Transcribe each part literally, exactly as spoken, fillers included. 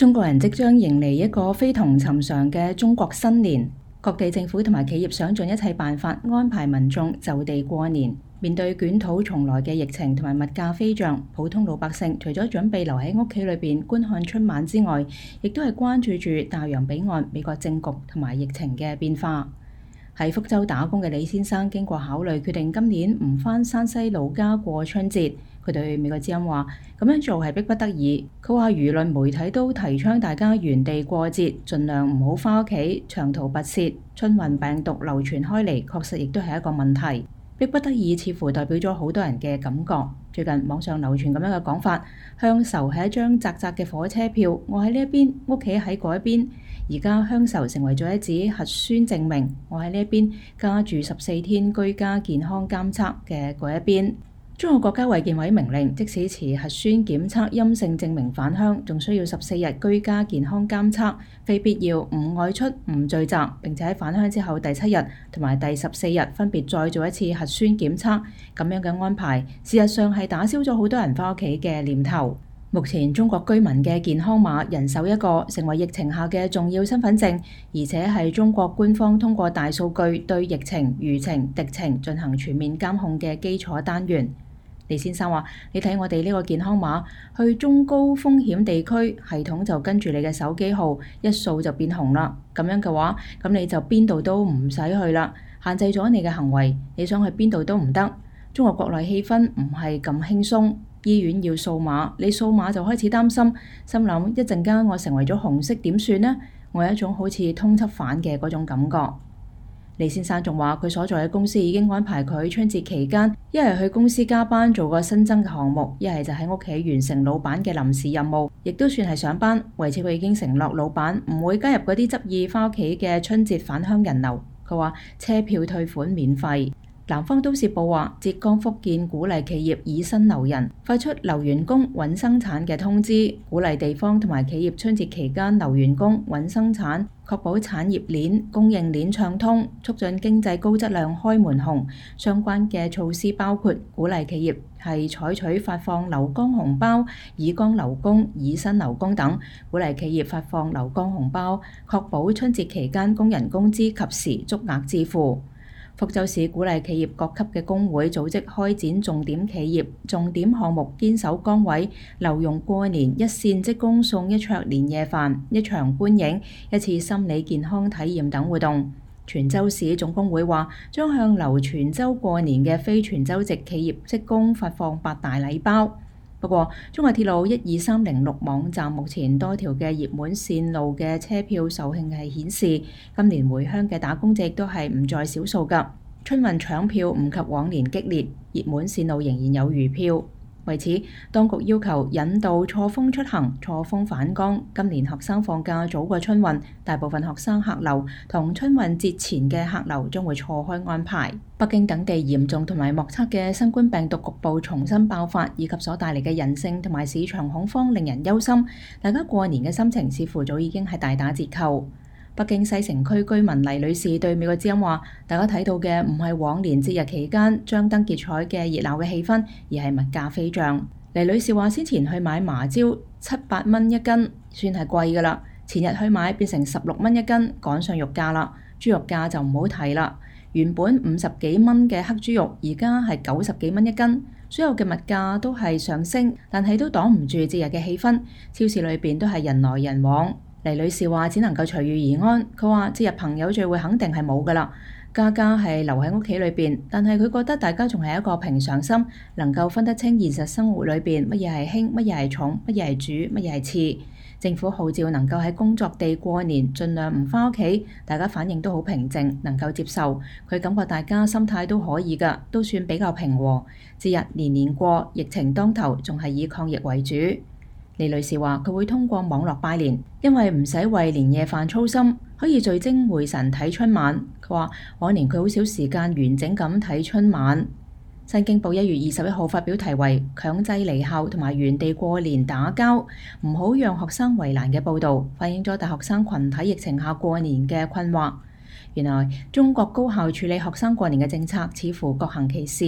中國人即將迎嚟一個非同尋常嘅中國新年，各地政府同埋企業想盡一切辦法安排民眾就地過年。面對捲土重來嘅疫情同埋物價飛漲，普通老百姓除咗準備留喺屋企裏邊觀看春晚之外，亦都係關注住大洋彼岸美國政局同埋疫情嘅變化。喺福州打工嘅李先生經過考慮，決定今年唔返山西老家過春節。佢對美國之音話：咁樣做係迫不得已。佢話輿論媒體都提倡大家原地過節，盡量唔好返屋企長途跋涉。春運病毒流傳開嚟，確實亦都係一個問題。迫不得已似乎代表咗好多人嘅感覺。最近網上流傳咁樣嘅講法：鄉愁係一張窄窄嘅火車票，我喺呢一邊，屋企喺嗰一邊。而家鄉愁成為咗一紙核酸證明，我喺呢一邊，家住十四天居家健康監測嘅嗰一邊。中國國家衛健委明令，即使持核酸檢測陰性證明返鄉，仲需要十四日居家健康監測，非必要唔外出、唔聚集，並且喺返鄉之後第七日同埋第十四日分別再做一次核酸檢測。咁樣嘅安排，事實上係打消咗好多人返屋企嘅念頭。目前中國居民嘅健康碼人手一個，成為疫情下嘅重要身份證，而且係中國官方通過大數據對疫情、輿情、敵情進行全面監控嘅基礎單元。李先生話：你睇我哋呢個健康碼，去中高風險地區，系統就跟住你嘅手機號一掃就變紅啦。咁樣嘅話，咁你就邊度都唔使去啦，限制咗你嘅行為，你想去邊度都唔得。中國國內氣氛唔係咁輕鬆。醫院要掃碼，你掃碼就開始擔心，心諗一陣間我成為咗紅色點算呢？我有一種好似通緝犯嘅嗰種感覺。李先生仲話佢所在嘅公司已經安排佢春節期間一係去公司加班做個新增嘅項目，一係就喺屋企完成老闆嘅臨時任務，亦都算係上班。為此佢已經承諾老闆唔會加入嗰啲執意返屋企嘅春節返鄉人流。佢話車票退款免費。南方都市報話，浙江、福建鼓勵企業以薪留人，發出留員工穩生產嘅通知，鼓勵地方同埋企業春節期間留員工穩生產，確保產業鏈、供應鏈暢通，促進經濟高質量開門紅。相關嘅措施包括鼓勵企業係採取發放留工紅包、以工留工、以薪留工等，鼓勵企業發放留工紅包，確保春節期間工人工資及時足額支付。福州市鼓勵企業各級嘅工會組織開展重點企業、重點項目堅守崗位，留用過年一線職工送一桌年夜飯、一場觀影、一次心理健康體驗等活動。泉州市總工會話將向留泉州過年嘅非泉州籍企業職工發放八大禮包。不過，中國鐵路一二三零六網站目前多條嘅熱門線路嘅車票售罄係顯示，今年回鄉嘅打工者都係唔在少數㗎。春運搶票唔及往年激烈，熱門線路仍然有餘票。為此，當局要求引導錯峰出行、錯峰返崗。今年學生放假早過春運，大部分學生客流同春運節前嘅客流將會錯開安排。北京等地嚴重同埋莫測嘅新冠病毒局部重新爆發，以及所帶嚟嘅人性同埋市場恐慌，令人憂心。大家過年嘅心情似乎早已經係大打折扣。北京西城區居民黎女士對美國之音話：大家睇到嘅唔係往年節日期間張燈結綵嘅熱鬧嘅氣氛，而係物價飛漲。黎女士話：先前去買麻椒七八蚊一斤，算係貴㗎啦。前日去買變成十六蚊一斤，趕上肉價啦。豬肉價就唔好提啦，原本五十幾蚊嘅黑豬肉，而家係九十幾蚊一斤。所有嘅物價都係上升，但係都擋唔住節日嘅氣氛。超市裏邊都係人來人往。黎女士話：只能夠隨遇而安。佢話：節日朋友聚會肯定係冇㗎啦，家家係留喺屋企裏邊。但係佢覺得大家仲係一個平常心，能夠分得清現實生活裏邊乜嘢係輕，乜嘢係重，乜嘢係主，乜嘢係次。政府號召能夠喺工作地過年，盡量唔返屋企，大家反應都好平靜，能夠接受。佢感覺大家心態都可以㗎，都算比較平和。節日年年過，疫情當頭，仲係以抗疫為主。李女士話：佢會通過網絡拜年，因為唔使為年夜飯操心，可以聚精會神睇春晚。佢話往年佢好少時間完整咁睇春晚。新京報一月二十一號發表題為《強制離校同埋原地過年打交，唔好讓學生為難》嘅報導，反映咗大學生群體疫情下過年嘅困惑。原來中國高校處理學生過年嘅政策似乎各行其事。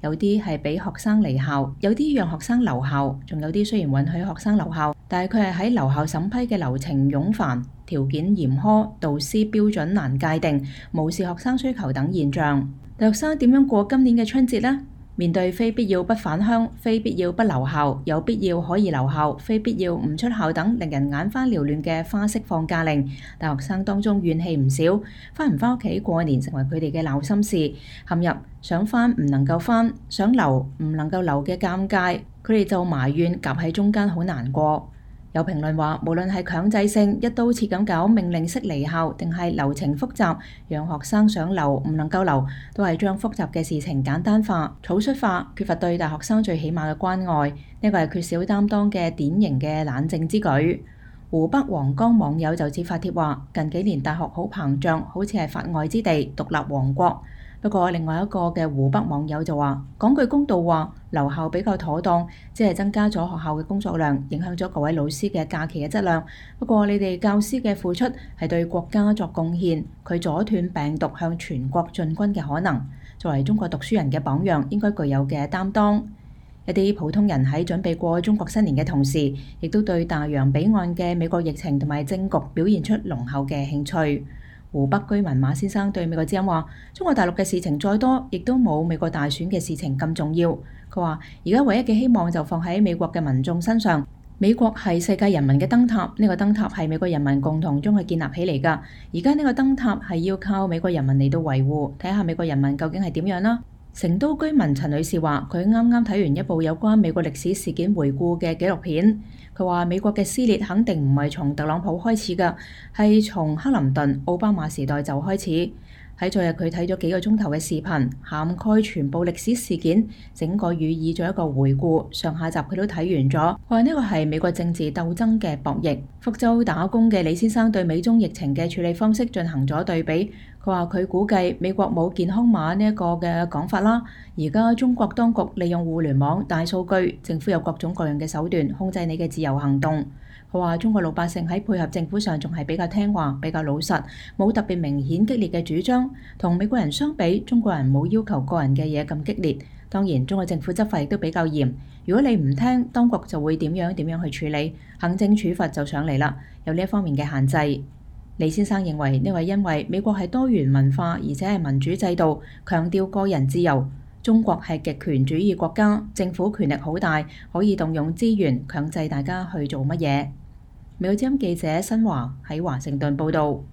有啲係俾學生離校，有啲讓學生留校，仲有啲雖然允許學生留校，但係佢係喺留校審批嘅流程冗繁、條件嚴苛、導師標準難界定、無視學生需求等現象。大學生點樣過今年嘅春節呢？面對非必要不返鄉、非必要不留校、有必要可以留校、非必要唔出校等令人眼花繚亂嘅花式放假令，大學生當中怨氣唔少，返唔返屋企過年成為佢哋嘅鬧心事，陷入想返唔能夠返、想留唔能夠留嘅尷尬，佢哋就埋怨夾喺中間好難過。有評論話，無論係強制性一刀切咁搞命令式離校，定係流程複雜，讓學生想留唔能夠留，都係將複雜嘅事情簡單化、草率化，缺乏對大學生最起碼嘅關愛。呢個係缺少擔當嘅典型嘅懶政之舉。湖北黃岡網友就此發帖話：近幾年大學好膨脹，好似係法外之地、獨立王國。不過另外一個嘅湖北網友就話：講句公道話，留校比較妥當，只係增加咗學校嘅工作量，影響咗各位老師嘅假期嘅質量。不過你哋教師嘅付出係對國家作貢獻，佢阻斷病毒向全國進軍嘅可能。作為中國讀書人嘅榜樣，應該具有嘅擔當。一啲普通人喺準備過中國新年嘅同時，亦都對大洋彼岸嘅美國疫情同埋政局表現出濃厚嘅興趣。湖北居民馬先生對美國之音話：中國大陸嘅事情再多，亦都冇美國大選嘅事情咁重要。佢話：而家唯一嘅希望就放喺美國嘅民眾身上。美國係世界人民嘅燈塔，呢個燈塔係美國人民共同將佢建立起嚟㗎。而家呢個燈塔係要靠美國人民嚟到維護，睇下美國人民究竟係點樣啦。成都居民陳女士話：佢啱啱睇完一部有關美國歷史事件回顧嘅紀錄片。佢話美國嘅撕裂肯定唔係從特朗普開始㗎，係從克林頓、奧巴馬時代就開始。喺昨日佢睇咗幾個鐘頭嘅視頻，涵蓋全部歷史事件，整個予以咗一個回顧。上下集佢都睇完咗。佢話呢個係美國政治鬥爭嘅博弈。福州打工嘅李先生對美中疫情嘅處理方式進行咗對比。佢話佢估計美國冇健康碼呢一個嘅講法啦。而家中國當局利用互聯網、大數據，政府有各種各樣嘅手段控制你嘅自由行動。佢話中國老百姓喺配合政府上仲係比較聽話、比較老實，冇特別明顯激烈嘅主張。同美國人相比，中國人冇要求個人嘅嘢咁激烈。當然，中國政府執法亦都比較嚴。如果你唔聽，當局就會點樣點樣去處理，行政處罰就上嚟啦。有呢一方面嘅限制。李先生認為呢個係因為美國係多元文化，而且係民主制度，強調個人自由。中國係極權主義國家，政府權力好大，可以動用資源強制大家去做乜嘢。美國之音記者新華喺華盛頓報道。